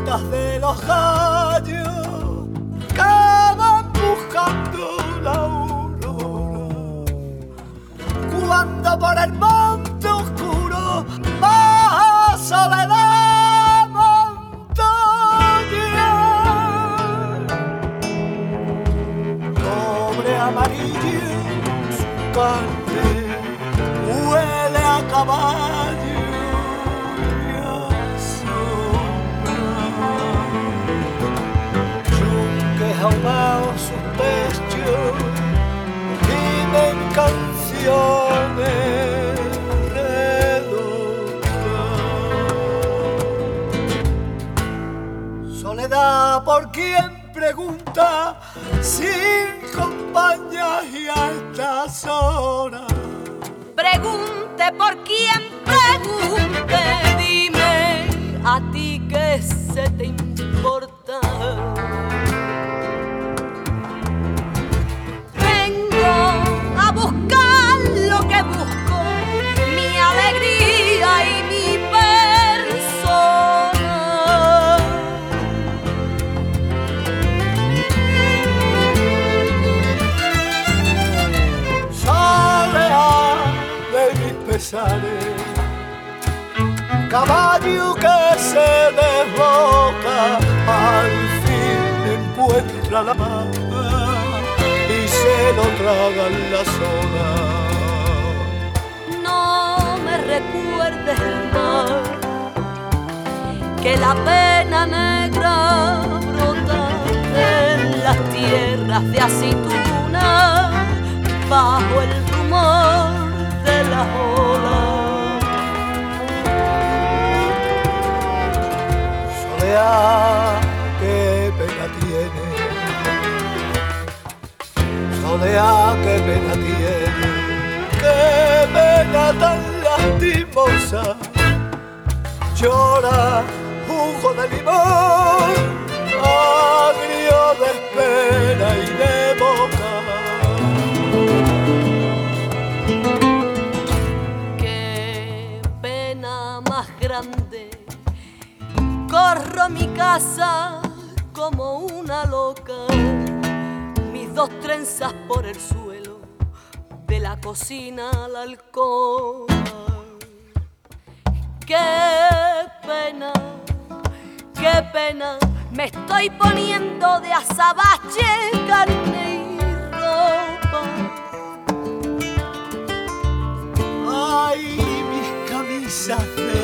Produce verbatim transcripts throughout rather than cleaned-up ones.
orejas de los gallos que van buscando la aurora. Cuando por el monte oscuro pasa la montaña, cobre amarillo su carne huele a caballo y a sombra. Yunques ahumados sus pechos gimen canciones redondas. Soledad por quien pregunta sin compañía y a estas horas. Pregunte por quien pregunte, dime a ti qué se te importa. Vengo a buscar lo que busco, mi alegría y mi persona. Pesares, caballo que se desboca, al fin encuentra la mar y se lo tragan las olas. No me recuerdes el mar, que la pena negra brota en las tierras de aceituna bajo el rumor de la ola. Soledad, qué pena tiene, Soledad, qué pena tiene, qué pena tan lastimosa. Llora jugo de limón, agrio de espera y de boca. Grande, corro mi casa como una loca, mis dos trenzas por el suelo, de la cocina a la alcoba. Qué pena, qué pena, me estoy poniendo de azabache, carne y ropa. Ay, mis camisas de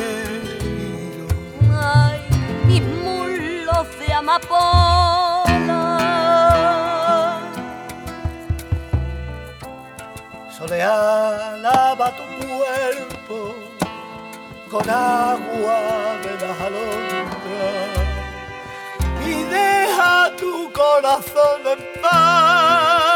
mis muslos de amapola. Soledad, lava tu cuerpo con agua de las alondras y deja tu corazón en paz.